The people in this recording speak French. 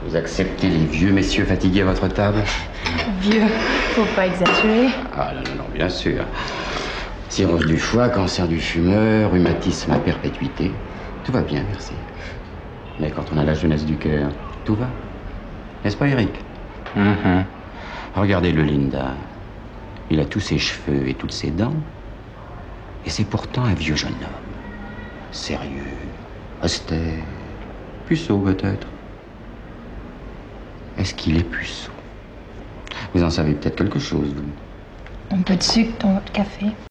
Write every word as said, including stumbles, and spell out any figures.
Vous acceptez les vieux messieurs fatigués à votre table? Vieux, faut pas exagérer. Ah non, non, non, bien sûr. Cirrhose du foie, cancer du fumeur, rhumatisme à perpétuité. Tout va bien, merci. Mais quand on a la jeunesse du cœur, tout va. N'est-ce pas, Eric? Mm-hmm. Regardez-le, Linda. Il a tous ses cheveux et toutes ses dents. Et c'est pourtant un vieux jeune homme. Sérieux, austère, puceau peut-être. Est-ce qu'il est puceau? Vous en savez peut-être quelque chose, vous? Un peu de sucre dans votre café.